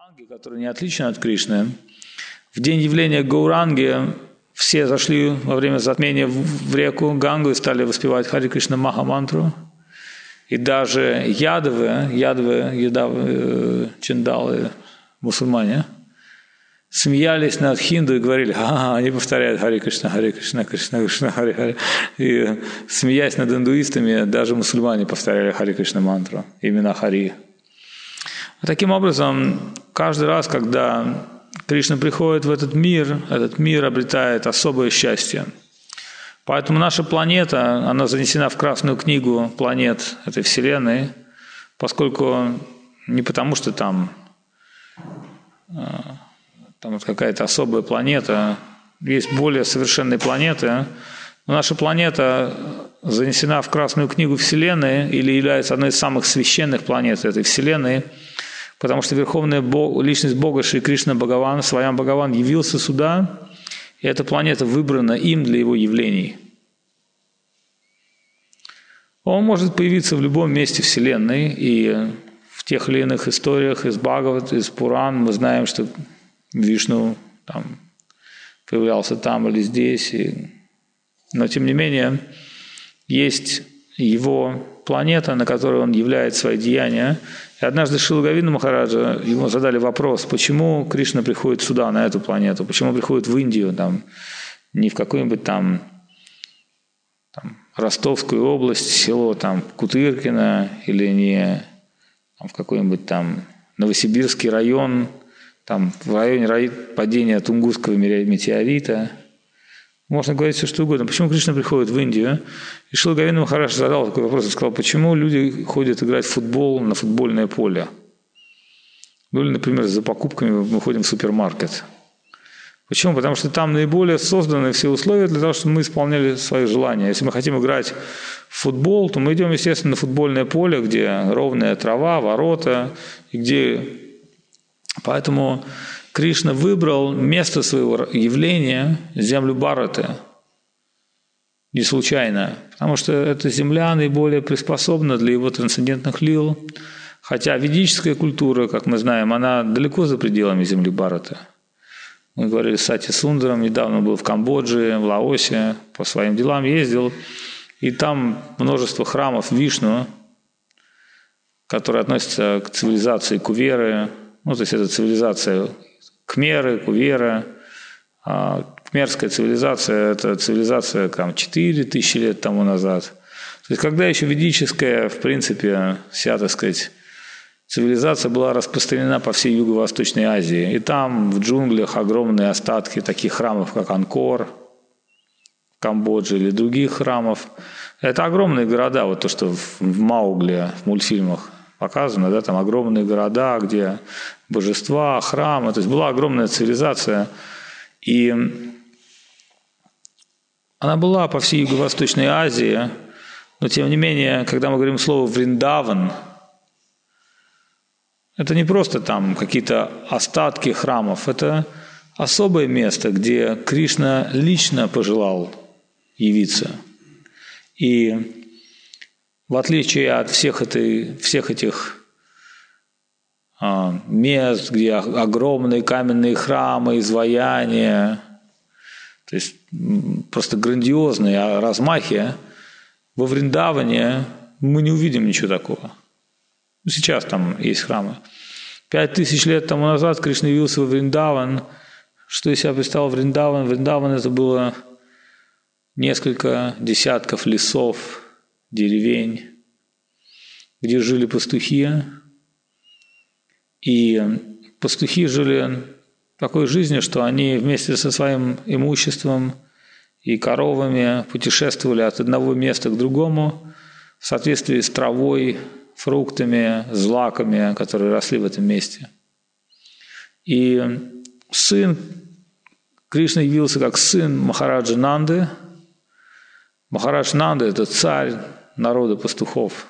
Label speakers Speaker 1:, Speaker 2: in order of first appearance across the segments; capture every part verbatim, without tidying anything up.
Speaker 1: Гауранги, который не отличен от Кришны. В день явления Гауранги все зашли во время затмения в реку Гангу и стали воспевать Хари Кришна Махамантру. И даже ядовы, ядовы, ядавы, чандалы, мусульмане, смеялись над хинду и говорили: ага, они повторяют Хари Кришна, Хари Кришна, Кришна, Кришна, Хари Хари. И смеясь над индуистами, даже мусульмане повторяли Хари Кришна мантру, именно Хари. Таким образом, каждый раз, когда Кришна приходит в этот мир, этот мир обретает особое счастье. Поэтому наша планета, она занесена в Красную книгу планет этой Вселенной, поскольку не потому, что там, там какая-то особая планета, есть более совершенные планеты, но наша планета занесена в Красную книгу Вселенной или является одной из самых священных планет этой Вселенной, потому что Верховная Бог, личность Бога Шри Кришна Бхагаван, Сваям Бхагаван, явился сюда, и эта планета выбрана им для его явлений. Он может появиться в любом месте Вселенной, и в тех или иных историях из Бхагават, из Пуран мы знаем, что Вишну там появлялся там или здесь. И... Но тем не менее, есть его планета, на которой он являет свои деяния. И однажды Шрила Говинда Махараджа, ему задали вопрос, почему Кришна приходит сюда, на эту планету, почему приходит в Индию, там, не в какую-нибудь там, там Ростовскую область, село там Кутыркино, или не там, в какой-нибудь там Новосибирский район, там в районе падения Тунгусского метеорита. Можно говорить все, что угодно. Почему Кришна приходит в Индию? И Шрила Говинда Махарадж задал такой вопрос и сказал, почему люди ходят играть в футбол на футбольное поле? Ну или, например, за покупками мы ходим в супермаркет. Почему? Потому что там наиболее созданы все условия для того, чтобы мы исполняли свои желания. Если мы хотим играть в футбол, то мы идем, естественно, на футбольное поле, где ровная трава, ворота, и где... Поэтому Кришна выбрал место своего явления, землю Бхараты, не случайно, потому что эта земля наиболее приспособлена для его трансцендентных лил, хотя ведическая культура, как мы знаем, она далеко за пределами земли Бхараты. Мы говорили с Сати Сундаром, недавно был в Камбодже, в Лаосе, по своим делам ездил, и там множество храмов Вишну, которые относятся к цивилизации Куверы, ну, то есть это цивилизация Кмеры, Кувера. А кмерская цивилизация – это цивилизация там, четыре тысячи лет тому назад. То есть когда еще ведическая, в принципе, вся, так сказать, цивилизация была распространена по всей Юго-Восточной Азии. И там в джунглях огромные остатки таких храмов, как Анкор в Камбодже или других храмов. Это огромные города, вот то, что в Маугли, в мультфильмах показано, да, там огромные города, где божества, храмы, то есть была огромная цивилизация, и она была по всей Юго-Восточной Азии, но тем не менее, когда мы говорим слово «Вриндаван», это не просто там какие-то остатки храмов, это особое место, где Кришна лично пожелал явиться. И в отличие от всех, этой, всех этих а, мест, где огромные каменные храмы, изваяния, то есть просто грандиозные размахи, во Вриндаване мы не увидим ничего такого. Сейчас там есть храмы. Пять тысяч лет тому назад Кришна явился во Вриндаван. Что из себя представлял Вриндаван? Вриндаван – это было несколько десятков лесов, деревень, где жили пастухи. И пастухи жили такой жизнью, что они вместе со своим имуществом и коровами путешествовали от одного места к другому в соответствии с травой, фруктами, злаками, которые росли в этом месте. И сын Кришна явился как сын Махараджа Нанды. Махарадж Нанда – это царь народа пастухов.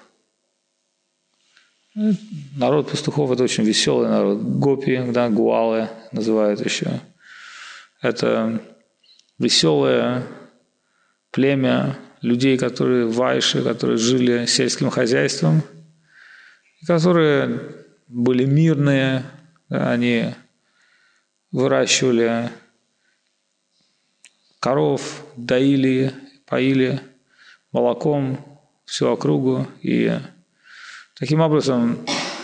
Speaker 1: Народ пастухов – это очень веселый народ. Гопи, да, гуалы называют еще. Это веселое племя людей, которые вайши, которые жили сельским хозяйством, которые были мирные, Да, они выращивали коров, доили, поили молоком всю округу. И таким образом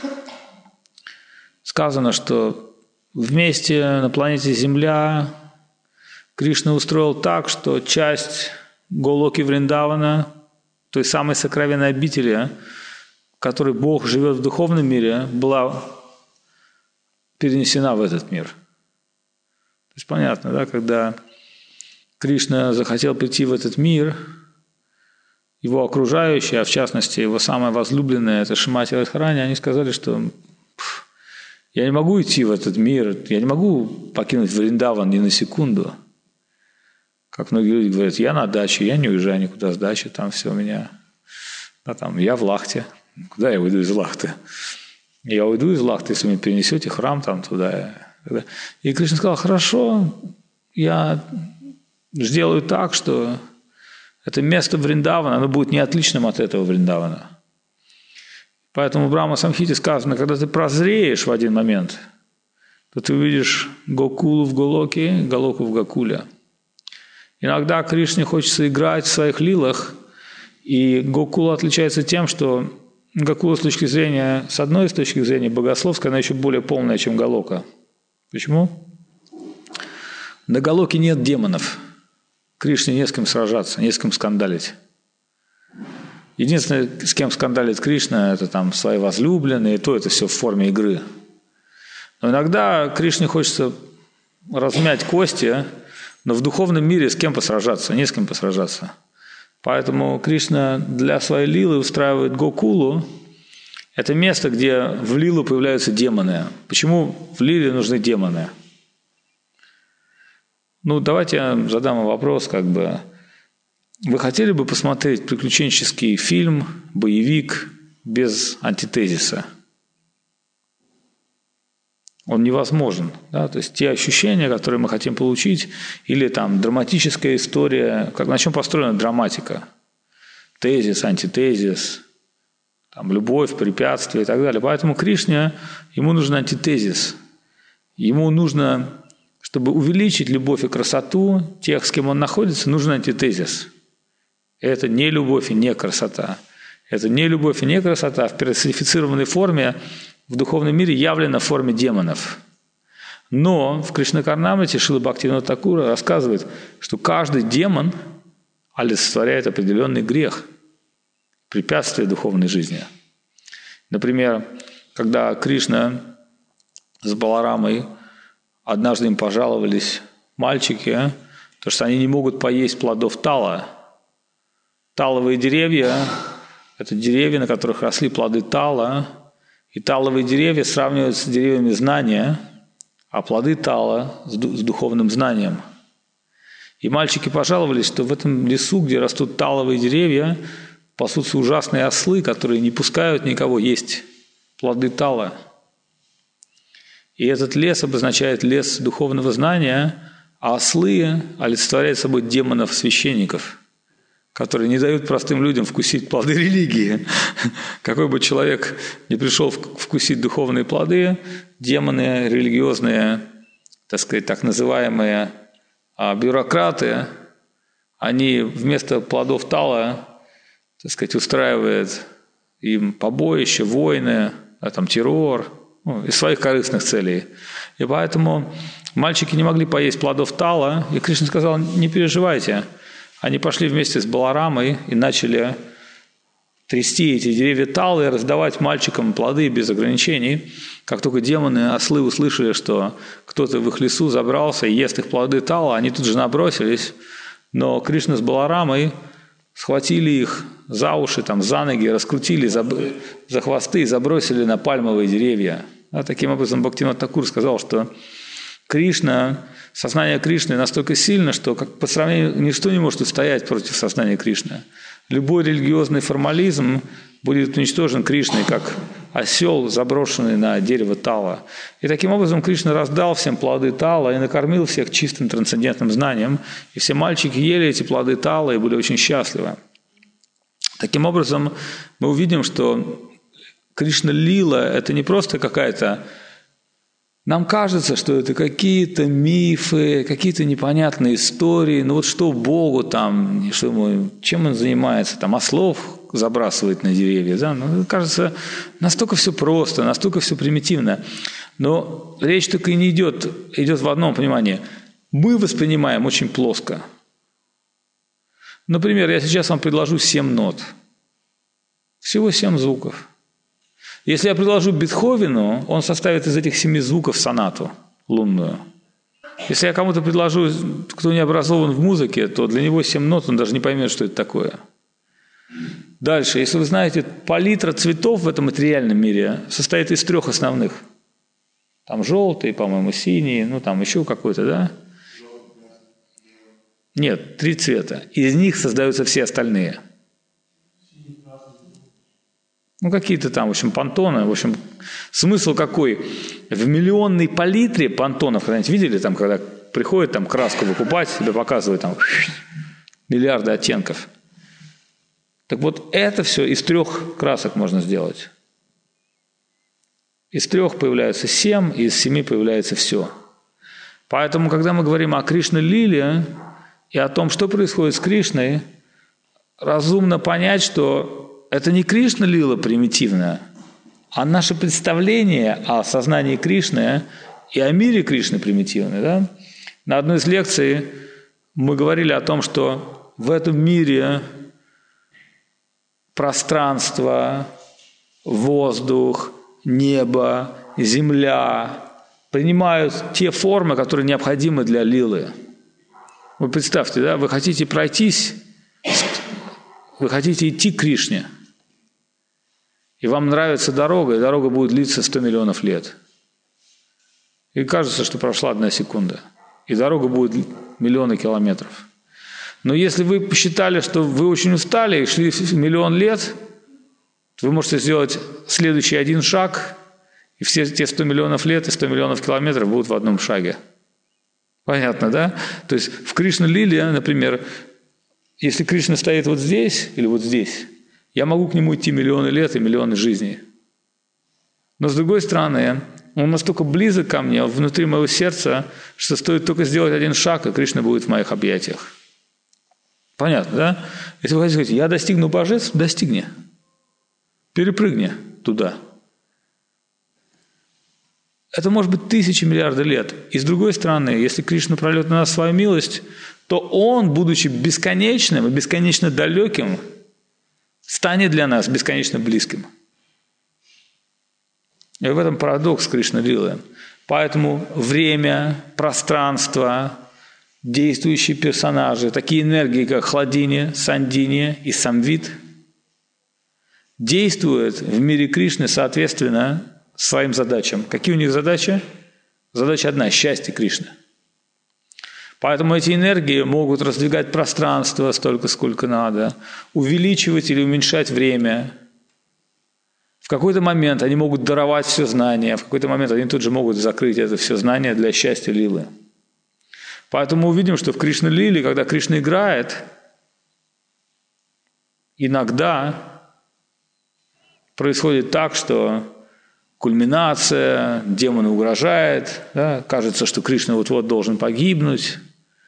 Speaker 1: сказано, что вместе на планете Земля Кришна устроил так, что часть Голоки Вриндавана, той самой сокровенной обители, в которой Бог живет в духовном мире, была перенесена в этот мир. То есть понятно, да, когда Кришна захотел прийти в этот мир, его окружающие, а в частности его самая возлюбленная, это Шримати Радхарани, они сказали, что я не могу идти в этот мир, я не могу покинуть Вриндаван ни на секунду. Как многие люди говорят, я на даче, я не уезжаю никуда с дачи, там все у меня, да, там, я в Лахте. Куда я уйду из Лахты? Я уйду из Лахты, если вы перенесете храм там туда. И Кришна сказал, хорошо, я сделаю так, что это место Вриндавана, оно будет не отличным от этого Вриндавана. Поэтому в Брахма Самхите сказано, когда ты прозреешь в один момент, то ты увидишь Гокулу в Голоке, Голоку в Гокуле. Иногда Кришне хочется играть в своих лилах, и Гокула отличается тем, что Гокула с точки зрения, с одной с точки зрения богословской, она еще более полная, чем Голока. Почему? На Голоке нет демонов. Кришне не с кем сражаться, не с кем скандалить. Единственное, с кем скандалит Кришна, это там свои возлюбленные, и то это все в форме игры. Но иногда Кришне хочется размять кости, но в духовном мире с кем посражаться, не с кем посражаться. Поэтому Кришна для своей лилы устраивает Гокулу. Это место, где в лилу появляются демоны. Почему в лиле нужны демоны? Ну, давайте я задам вам вопрос, как бы. Вы хотели бы посмотреть приключенческий фильм, боевик без антитезиса? Он невозможен. Да? То есть те ощущения, которые мы хотим получить, или там драматическая история, как, на чем построена драматика? Тезис, антитезис, там, любовь, препятствия и так далее. Поэтому Кришне, ему нужен антитезис. Ему нужно, чтобы увеличить любовь и красоту тех, с кем он находится, нужен антитезис. Это не любовь и не красота. Это не любовь и не красота в персонифицированной форме в духовном мире явлена в форме демонов. Но в Кришна-Карнамрите Шрила Бхактивинода Тхакура рассказывает, что каждый демон олицетворяет определенный грех, препятствие духовной жизни. Например, когда Кришна с Баларамой однажды им пожаловались мальчики, то что они не могут поесть плодов тала. Таловые деревья – это деревья, на которых росли плоды тала, и таловые деревья сравниваются с деревьями знания, а плоды тала с духовным знанием. И мальчики пожаловались, что в этом лесу, где растут таловые деревья, пасутся ужасные ослы, которые не пускают никого есть плоды тала. И этот лес обозначает лес духовного знания, а ослы олицетворяют собой демонов-священников, которые не дают простым людям вкусить плоды религии. Какой бы человек ни пришел вкусить духовные плоды, демоны, религиозные, так сказать, так называемые бюрократы, они вместо плодов тала, так сказать, устраивают им побоище, войны, а там террор, ну, из своих корыстных целей. И поэтому мальчики не могли поесть плодов тала, и Кришна сказал, не переживайте. Они пошли вместе с Баларамой и начали трясти эти деревья тала и раздавать мальчикам плоды без ограничений. Как только демоны, ослы услышали, что кто-то в их лесу забрался и ест их плоды тала, они тут же набросились. Но Кришна с Баларамой схватили их за уши, там, за ноги, раскрутили за, за хвосты и забросили на пальмовые деревья. А таким образом Бхактивинода Тхакур сказал, что Кришна, сознание Кришны настолько сильно, что как по сравнению ничто не может устоять против сознания Кришны. Любой религиозный формализм будет уничтожен Кришной, как осел, заброшенный на дерево тала. И таким образом Кришна раздал всем плоды тала и накормил всех чистым трансцендентным знанием. И все мальчики ели эти плоды тала и были очень счастливы. Таким образом, мы увидим, что Кришна-лила – это не просто какая-то Нам кажется, что это какие-то мифы, какие-то непонятные истории. Ну вот что Богу там, что ему, чем он занимается? Там ослов забрасывает на деревья. Да? Ну, кажется, настолько все просто, настолько все примитивно. Но речь только и не идет, идет в одном понимании. Мы воспринимаем очень плоско. Например, я сейчас вам предложу семь нот. Всего семь звуков. Если я предложу Бетховену, он составит из этих семи звуков сонату лунную. Если я кому-то предложу, кто не образован в музыке, то для него семь нот, он даже не поймет, что это такое. Дальше, если вы знаете, палитра цветов в этом материальном мире состоит из трех основных. Там желтый, по-моему, синий, ну там еще какой-то, да? Нет, три цвета. Из них создаются все остальные. Ну, какие-то там, в общем, пантоны. В общем, смысл какой? В миллионной палитре пантонов, когда-нибудь видели, там, когда приходят там краску выкупать, тебе показывают там миллиарды оттенков. Так вот, это все из трех красок можно сделать. Из трех появляются семь, и из семи появляется все. Поэтому, когда мы говорим о Кришна-лиле и о том, что происходит с Кришной, разумно понять, что это не Кришна-лила примитивная, а наше представление о сознании Кришны и о мире Кришны примитивное. Да? На одной из лекций мы говорили о том, что в этом мире пространство, воздух, небо, земля принимают те формы, которые необходимы для лилы. Вы представьте, да, вы хотите пройтись, вы хотите идти к Кришне, и вам нравится дорога, и дорога будет длиться сто миллионов лет. И кажется, что прошла одна секунда, и дорога будет миллионы километров. Но если вы посчитали, что вы очень устали и шли миллион лет, то вы можете сделать следующий один шаг, и все те сто миллионов лет и сто миллионов километров будут в одном шаге. Понятно, да? То есть в Кришна-лиле, например, если Кришна стоит вот здесь или вот здесь, я могу к нему идти миллионы лет и миллионы жизней. Но с другой стороны, он настолько близок ко мне, внутри моего сердца, что стоит только сделать один шаг, и Кришна будет в моих объятиях. Понятно, да? Если вы хотите сказать, я достигну божеств, достигни. Перепрыгни туда. Это может быть тысячи, миллиарды лет. И с другой стороны, если Кришна прольет на нас свою милость, то Он, будучи бесконечным и бесконечно далеким, станет для нас бесконечно близким. И в этом парадокс Кришна-лилы. Поэтому время, пространство, действующие персонажи, такие энергии, как Хладини, Сандини и Самвит, действуют в мире Кришны соответственно своим задачам. Какие у них задачи? Задача одна – счастье Кришны. Поэтому эти энергии могут раздвигать пространство столько, сколько надо, увеличивать или уменьшать время. В какой-то момент они могут даровать все знания, в какой-то момент они тут же могут закрыть это все знание для счастья лилы. Поэтому мы увидим, что в Кришна-лиле, когда Кришна играет, иногда происходит так, что кульминация, демону угрожает, да, кажется, что Кришна вот-вот должен погибнуть,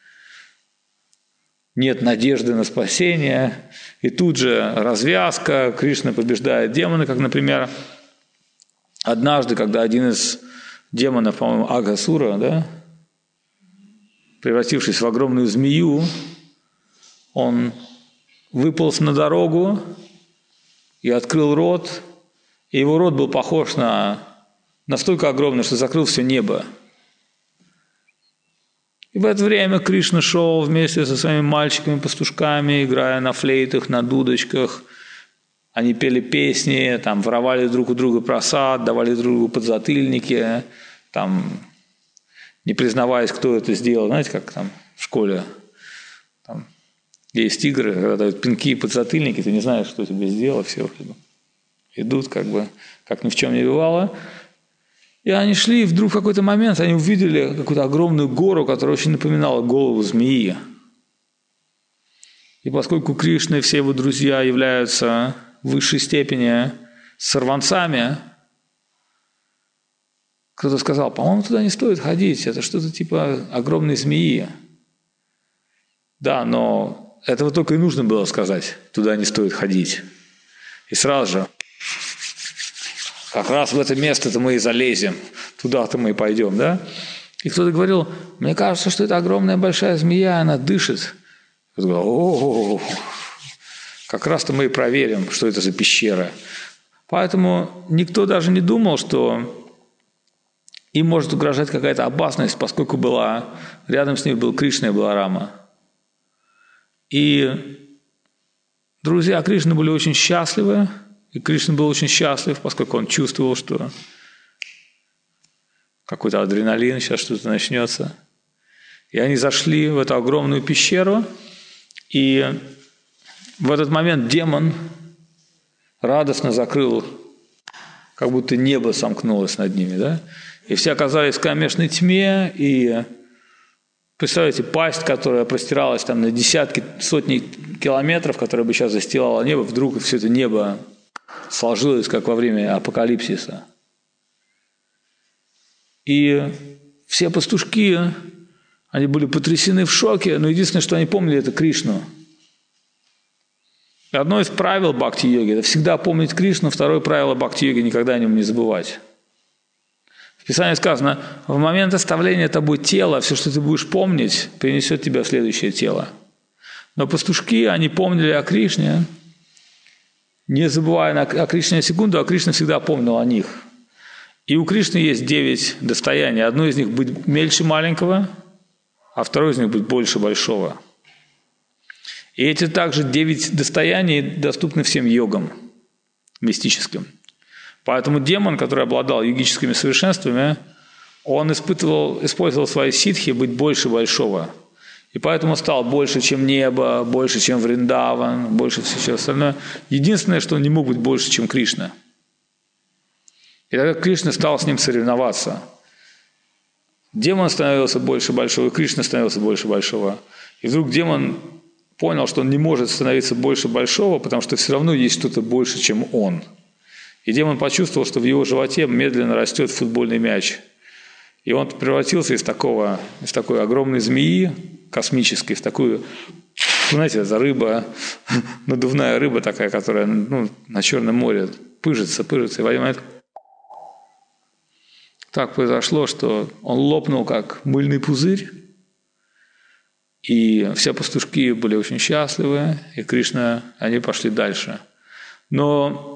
Speaker 1: нет надежды на спасение, и тут же развязка, Кришна побеждает демона, как, например, однажды, когда один из демонов, по-моему, Агасура, да, превратившись в огромную змею, он выполз на дорогу и открыл рот, и его рот был похож на настолько огромный, что закрыл все небо. И в это время Кришна шел вместе со своими мальчиками-пастушками, играя на флейтах, на дудочках. Они пели песни, там, воровали друг у друга просад, давали друг другу подзатыльники, там, не признаваясь, кто это сделал. Знаете, как там в школе там есть игры, когда дают пинки и подзатыльники, ты не знаешь, что тебе сделал, все идут как бы, как ни в чем не бывало. И они шли, и вдруг в какой-то момент они увидели какую-то огромную гору, которая очень напоминала голову змеи. И поскольку Кришна и все его друзья являются в высшей степени сорванцами, кто-то сказал, по-моему, туда не стоит ходить, это что-то типа огромной змеи. Да, но этого только и нужно было сказать, туда не стоит ходить. И сразу же, как раз в это место-то мы и залезем, туда-то мы и пойдем, да? И кто-то говорил, мне кажется, что это огромная большая змея, она дышит. Я говорил, о, как раз-то мы и проверим, что это за пещера. Поэтому никто даже не думал, что им может угрожать какая-то опасность, поскольку была, рядом с ними был Кришна и Баларама. И друзья Кришны были очень счастливы, и Кришна был очень счастлив, поскольку он чувствовал, что какой-то адреналин, сейчас что-то начнется. И они зашли в эту огромную пещеру, и в этот момент демон радостно закрыл, как будто небо сомкнулось над ними, да? И все оказались в кромешной тьме, и представляете, пасть, которая простиралась там на десятки, сотни километров, которая бы сейчас застилала небо, вдруг все это небо сложилось, как во время апокалипсиса. И все пастушки, они были потрясены, в шоке, но единственное, что они помнили, это Кришну. Одно из правил бхакти-йоги – это всегда помнить Кришну, второе правило бхакти-йоги – никогда о нем не забывать. В Писании сказано, в момент оставления тобой тела, все, что ты будешь помнить, принесет тебя в следующее тело. Но пастушки, они помнили о Кришне, не забывая о Кришне на секунду, а Кришна всегда помнил о них. И у Кришны есть девять достояний. Одно из них будет мельче маленького, а второе из них будет больше большого. И эти также девять достояний доступны всем йогам мистическим. Поэтому демон, который обладал йогическими совершенствами, он испытывал, использовал свои ситхи быть больше большого. И поэтому стал больше, чем небо, больше, чем Вриндаван, больше всего остального. Единственное, что он не мог быть больше, чем Кришна. И тогда Кришна стал с ним соревноваться. Демон становился больше большого, и Кришна становился больше большого. И вдруг демон понял, что он не может становиться больше большого, потому что все равно есть что-то больше, чем он. И демон почувствовал, что в его животе медленно растет футбольный мяч. И он превратился из такого, из такой огромной змеи космической, в такую, знаете, это рыба, надувная рыба такая, которая ну, на Черном море пыжится, пыжится. И в один момент так произошло, что он лопнул, как мыльный пузырь. И все пастушки были очень счастливы, и Кришна, они пошли дальше. Но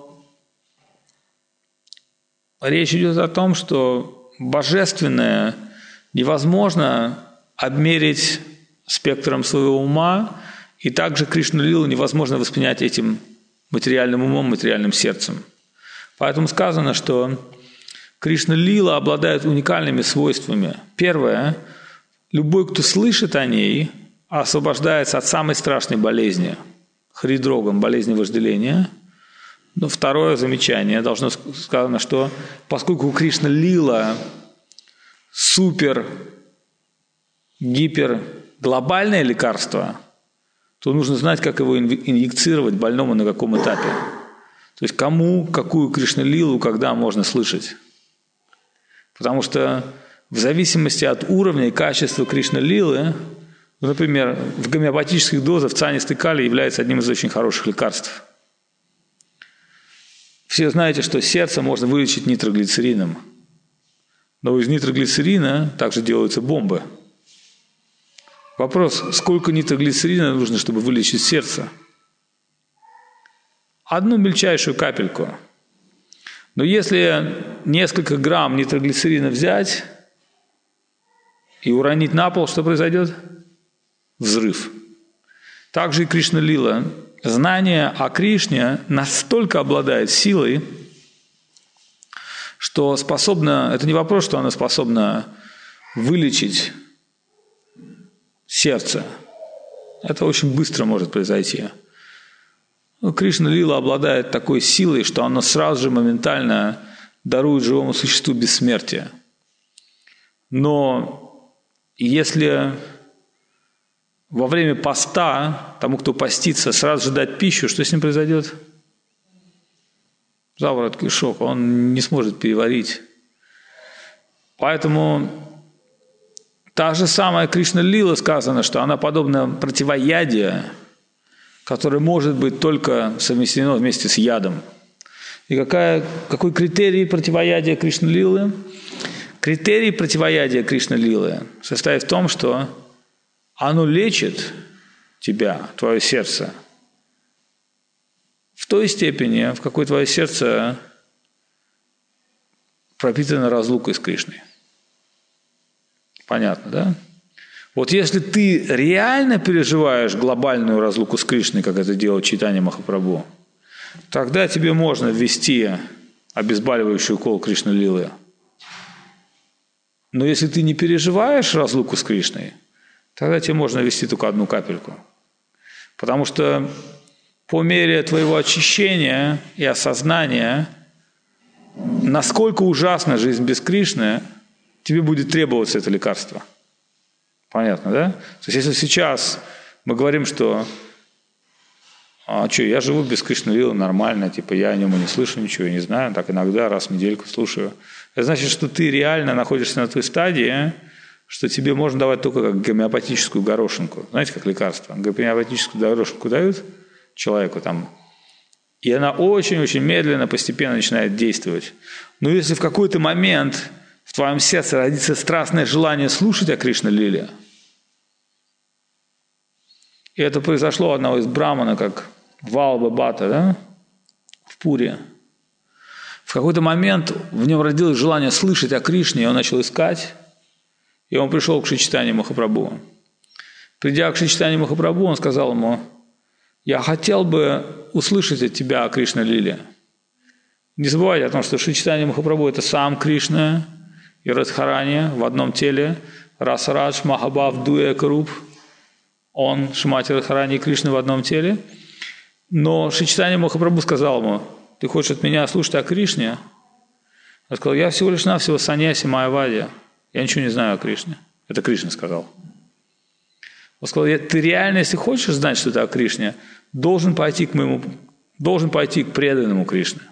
Speaker 1: речь идет о том, что божественное невозможно обмерить спектром своего ума, и также Кришна-лилу невозможно воспринять этим материальным умом, материальным сердцем. Поэтому сказано, что Кришна-лила обладает уникальными свойствами. Первое – любой, кто слышит о ней, освобождается от самой страшной болезни – хридрогам, болезни вожделения. Но второе замечание должно сказано, что поскольку у Кришна-лила супер, гипер глобальное лекарство, то нужно знать, как его инъекцировать больному на каком этапе. То есть кому, какую Кришна-лилу, когда можно слышать. Потому что в зависимости от уровня и качества Кришна-лилы, например, в гомеопатических дозах цианистый калий является одним из очень хороших лекарств. Все знаете, что сердце можно вылечить нитроглицерином. Но из нитроглицерина также делаются бомбы. Вопрос, сколько нитроглицерина нужно, чтобы вылечить сердце? Одну мельчайшую капельку. Но если несколько грамм нитроглицерина взять и уронить на пол, что произойдет? Взрыв. Также и Кришна-лила. Знание о Кришне настолько обладает силой, что способно, это не вопрос, что она способна вылечить сердце. Это очень быстро может произойти. Но Кришна-лила обладает такой силой, что она сразу же моментально дарует живому существу бессмертие. Но если во время поста тому, кто постится, сразу же дать пищу, что с ним произойдет? Заворот кишок, он не сможет переварить. Поэтому та же самая Кришна-лила сказано, что она подобна противоядию, которое может быть только совмещено вместе с ядом. И какая, какой критерий противоядия Кришна-лилы? Критерий противоядия Кришна-лилы состоит в том, что оно лечит тебя, твое сердце, в той степени, в какой твое сердце пропитано разлукой с Кришной. Понятно, да? Вот если ты реально переживаешь глобальную разлуку с Кришной, как это делал Чайтанья Махапрабху, тогда тебе можно ввести обезболивающий укол Кришна-лилы. Но если ты не переживаешь разлуку с Кришной, тогда тебе можно ввести только одну капельку. Потому что по мере твоего очищения и осознания, насколько ужасна жизнь без Кришны, тебе будет требоваться это лекарство. Понятно, да? То есть если сейчас мы говорим, что а что, я живу без Кришна-лилы нормально, типа я о нем и не слышу ничего, я не знаю, так иногда раз в недельку слушаю. Это значит, что ты реально находишься на той стадии, что тебе можно давать только как гомеопатическую горошинку. Знаете, как лекарство? Гомеопатическую горошинку дают человеку там, и она очень-очень медленно, постепенно начинает действовать. Но если в какой-то момент в твоем сердце родится страстное желание слушать о Кришна-лиле, и это произошло у одного из брамана, как Валба Бата, да, в Пуре. В какой-то момент в нем родилось желание слышать о Кришне, и он начал искать, и он пришел к Шри Чайтанье Махапрабху. Придя к Шри Чайтанье Махапрабху, он сказал ему: «Я хотел бы услышать от тебя о Кришна-лиле». Не забывайте о том, что Шри Чайтанье Махапрабху – это сам Кришна и Радхарани в одном теле. Расарадж Махабав Дуя Каруп. Он Шримати Радхарани и Кришна в одном теле. Но Шри Чайтанье Махапрабху сказал ему: «Ты хочешь от меня слушать о Кришне?» Он сказал: «Я всего лишь навсего саньяси Майявади. Я ничего не знаю о Кришне». Это Кришна сказал. Он сказал: «Ты реально, если хочешь знать что-то о Кришне, должен пойти к моему, должен пойти к преданному Кришне».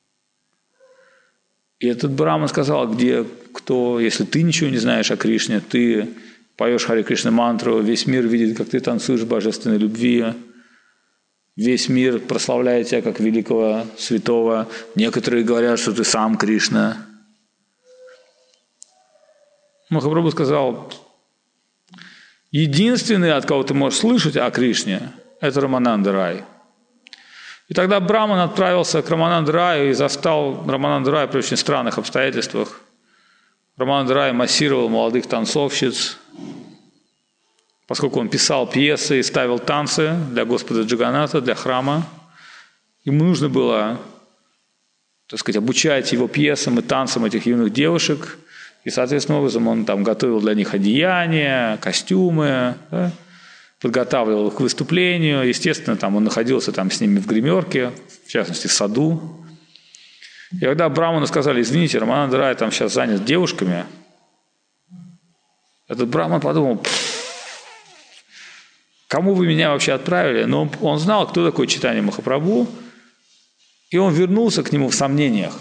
Speaker 1: И этот браман сказал: «Где, кто, если ты ничего не знаешь о Кришне, ты поешь Харе Кришна мантру, весь мир видит, как ты танцуешь в божественной любви, весь мир прославляет тебя как великого святого, некоторые говорят, что ты сам Кришна». Махапрабху сказал: «Единственный, от кого ты можешь слышать о Кришне, это Рамананда Рай». И тогда браман отправился к Рамананда Раю и застал Рамананда Рая при очень странных обстоятельствах. Рамананда Рай массировал молодых танцовщиц, поскольку он писал пьесы и ставил танцы для Господа Джаганната, для храма. Ему нужно было, так сказать, обучать его пьесам и танцам этих юных девушек. И, соответственно, образом он там готовил для них одеяния, костюмы, да, подготавливал их к выступлению. Естественно, там он находился там с ними в гримерке, в частности, в саду. И когда браману сказали: «Извините, Рамананда Рай там сейчас занят девушками», этот браман подумал: «Кому вы меня вообще отправили?» Но он, он знал, кто такой Чайтанья Махапрабху, и он вернулся к нему в сомнениях.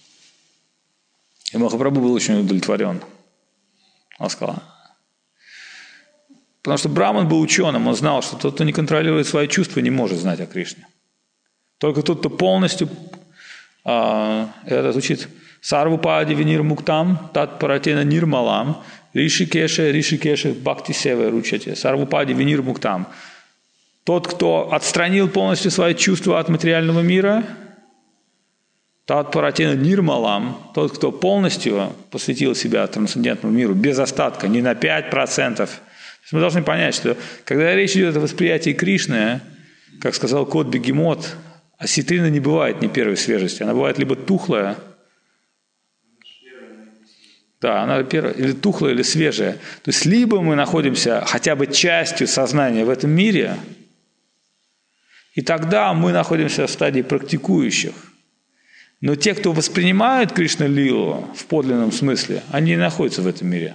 Speaker 1: И Махапрабху был очень удовлетворен. Он сказал, потому что браман был ученым, он знал, что тот, кто не контролирует свои чувства, не может знать о Кришне. Только тот, кто полностью, э, это звучит, «Сарвупади винир муктам, тат паратена нирмалам, ришикеше, ришикеше, бхакти севе ручате». «Сарвупади винир муктам». Тот, кто отстранил полностью свои чувства от материального мира, тат паратена нирмалам, тот, кто полностью посвятил себя трансцендентному миру, без остатка, не на пять процентов. Мы должны понять, что когда речь идет о восприятии Кришны, как сказал кот-бегемот, осетрина не бывает не первой свежести. Она бывает либо тухлая, да, она первая, или тухлая, или свежая. То есть либо мы находимся хотя бы частью сознания в этом мире, и тогда мы находимся в стадии практикующих. Но те, кто воспринимают Кришна-лилу в подлинном смысле, они не находятся в этом мире.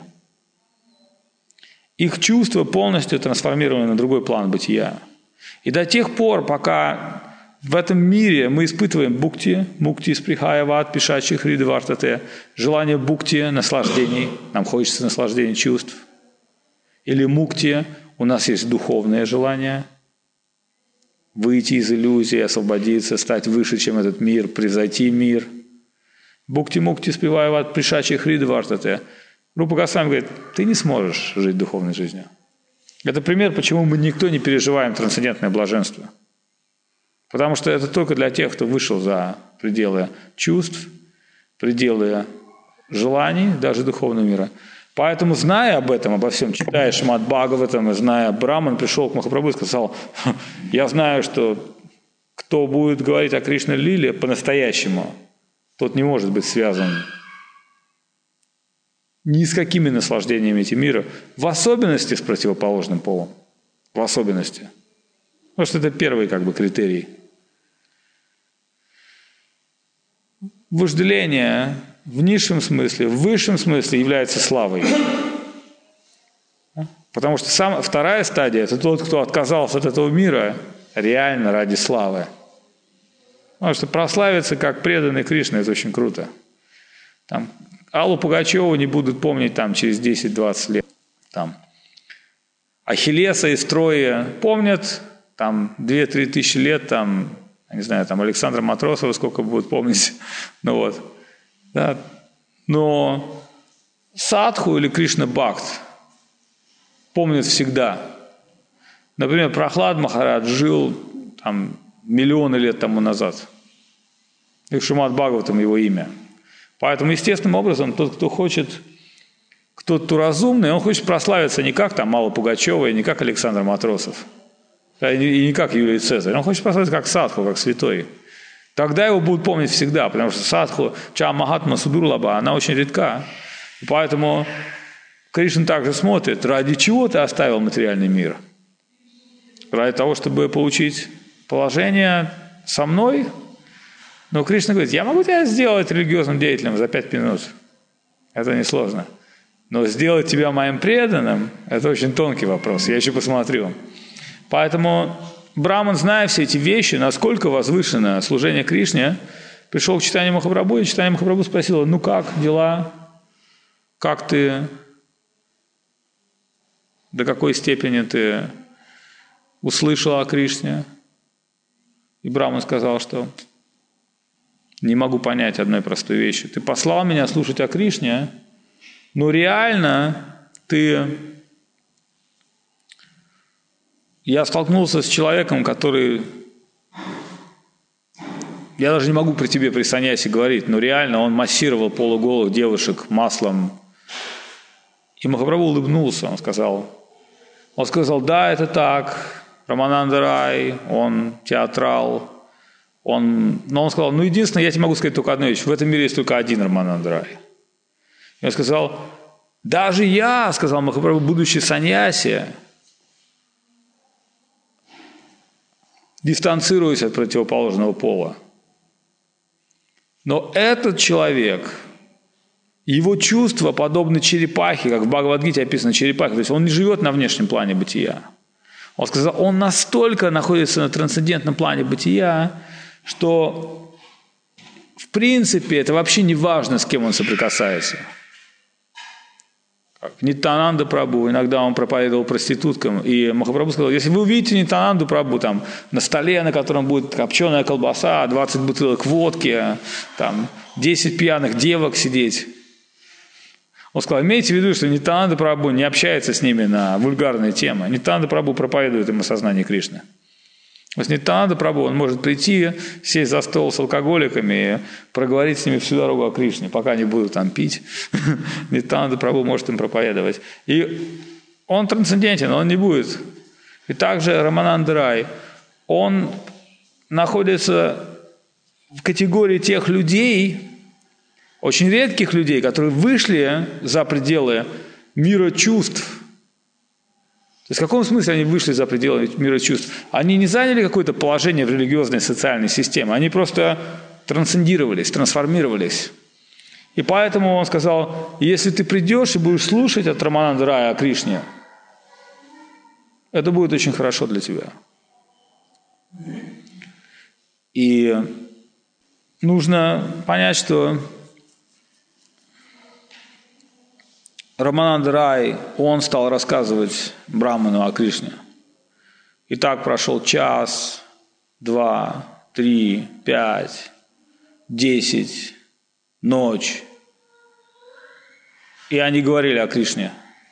Speaker 1: Их чувства полностью трансформированы на другой план бытия. И до тех пор, пока в этом мире мы испытываем бхукти, мукти, сприхаяват, пишачи, хриды, вартате, желание бхукти, наслаждений, нам хочется наслаждения чувств. Или мукти, у нас есть духовное желание выйти из иллюзии, освободиться, стать выше, чем этот мир, превзойти мир. Бхукти, мукти, сприхаяват, пишачи, хриды, вартате. Рупа Госвами говорит, ты не сможешь жить духовной жизнью. Это пример, почему мы никто не переживаем трансцендентное блаженство. Потому что это только для тех, кто вышел за пределы чувств, пределы желаний, даже духовного мира. Поэтому, зная об этом, обо всем, читая Шримад Бхагаватам, и зная, Браман пришел к Махапрабху и сказал, я знаю, что кто будет говорить о Кришна-лиле по-настоящему, тот не может быть связан ни с какими наслаждениями этим мира, в особенности с противоположным полом. В особенности. Потому что это первый как бы критерий. Вожделение в низшем смысле, в высшем смысле является славой. Потому что сам, вторая стадия – это тот, кто отказался от этого мира реально ради славы. Потому что прославиться как преданный Кришне – это очень круто. Там, Аллу Пугачеву не будут помнить там, через десять-двадцать лет. Там. Ахиллеса из Трои помнят там, две-три тысячи лет, там, я не знаю, там, Александра Матросова сколько будут помнить. Ну, вот. Да. Но садху или Кришна Бхакт помнят всегда. Например, Прохлад Махарадж жил там, миллионы лет тому назад. И в Шримад Бхагаватам его имя. Поэтому, естественным образом, тот, кто хочет, кто-то кто разумный, он хочет прославиться не как там Алла Пугачева, и не как Александр Матросов, и не как Юлий Цезарь. Он хочет прославиться как садху, как святой. Тогда его будут помнить всегда, потому что садху, ча Махатма Судурлаба, она очень редка. И поэтому Кришна также смотрит, ради чего ты оставил материальный мир? Ради того, чтобы получить положение со мной? Но Кришна говорит, я могу тебя сделать религиозным деятелем за пять минут. Это несложно. Но сделать тебя моим преданным – это очень тонкий вопрос. Я еще посмотрю. Поэтому Браман, зная все эти вещи, насколько возвышено служение Кришне, пришел к Чайтанья Махапрабху, и Чайтанья Махапрабху спросила, ну как дела? Как ты? До какой степени ты услышал о Кришне? И Браман сказал, что не могу понять одной простой вещи. Ты послал меня слушать о Кришне, но реально ты... Я столкнулся с человеком, который... Я даже не могу при тебе при саньясе говорить, но реально он массировал полуголых девушек маслом. И Махапрабху улыбнулся, он сказал... Он сказал, да, это так, Рамананда Рай, он театрал, он... Но он сказал, ну, единственное, я тебе могу сказать только одну вещь, в этом мире есть только один Рамананда Рай. И он сказал, даже я, сказал Махапрабху, будучи саньяси, дистанцируюсь от противоположного пола. Но этот человек, его чувства подобны черепахе, как в Бхагавад-гите описано черепахе, то есть он не живет на внешнем плане бытия. Он сказал, он настолько находится на трансцендентном плане бытия, что в принципе это вообще не важно, с кем он соприкасается. Как Нитьянанда Прабху, иногда он проповедовал проституткам, и Махапрабху сказал, если вы увидите Нитьянанду Прабху там, на столе, на котором будет копченая колбаса, двадцать бутылок водки, там, десять пьяных девок сидеть. Он сказал, имейте в виду, что Нитьянанда Прабху не общается с ними на вульгарные темы. Нитьянанда Прабху проповедует им о сознании Кришны. То есть Нитьянанда Прабху, он может прийти, сесть за стол с алкоголиками и проговорить с ними всю дорогу о Кришне, пока они будут там пить. Нитьянанда Прабху может им проповедовать. И он трансцендентен, он не будет. И также Рамананда Рай, он находится в категории тех людей, очень редких людей, которые вышли за пределы мира чувств. То есть в каком смысле они вышли за пределы мира чувств? Они не заняли какое-то положение в религиозной социальной системе, они просто трансцендировались, трансформировались. И поэтому он сказал, если ты придешь и будешь слушать от Рамананда Рая о Кришне, это будет очень хорошо для тебя. И нужно понять, что Рамананда Рай, он стал рассказывать Браману о Кришне. И так прошел час, два, три, пять, десять, ночь. И они говорили о Кришне.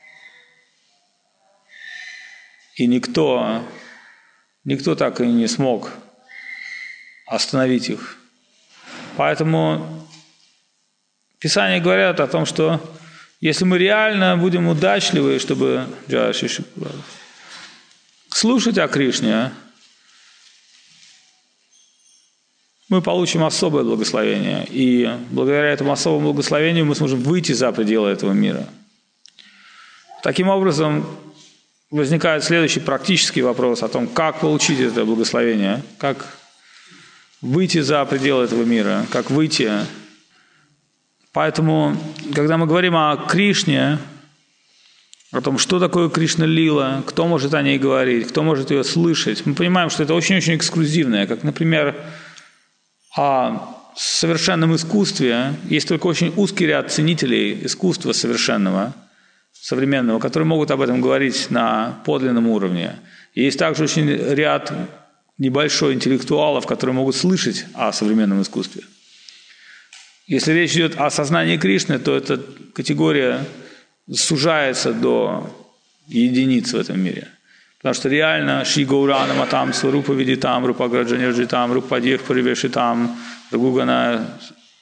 Speaker 1: И никто, никто так и не смог остановить их. Поэтому Писания говорят о том, что если мы реально будем удачливы, чтобы слушать о Кришне, мы получим особое благословение. И благодаря этому особому благословению мы сможем выйти за пределы этого мира. Таким образом, возникает следующий практический вопрос о том, как получить это благословение, как выйти за пределы этого мира, как выйти. Поэтому, когда мы говорим о Кришне, о том, что такое Кришна-лила, кто может о ней говорить, кто может ее слышать, мы понимаем, что это очень-очень эксклюзивное. Как, например, о совершенном искусстве есть только очень узкий ряд ценителей искусства совершенного, современного, которые могут об этом говорить на подлинном уровне. И есть также очень ряд небольшой интеллектуалов, которые могут слышать о современном искусстве. Если речь идет о сознании Кришны, то эта категория сужается до единиц в этом мире. Потому что реально Шри Гаурана Матам Сварупа Видитам, Рупа Граджанирджитам, Рупа Дев Паривешитам, Рагугана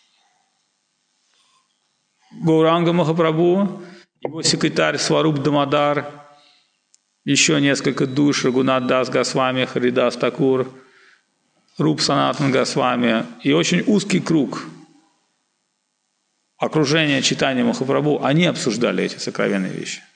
Speaker 1: Гауранга Махапрабху, его секретарь Сваруп Дамадар, еще несколько душ, Рагунат Дас Госвами, Харидас Такур, Руп Санатан Госвами, и очень узкий круг окружения читания Махапрабху, они обсуждали эти сокровенные вещи.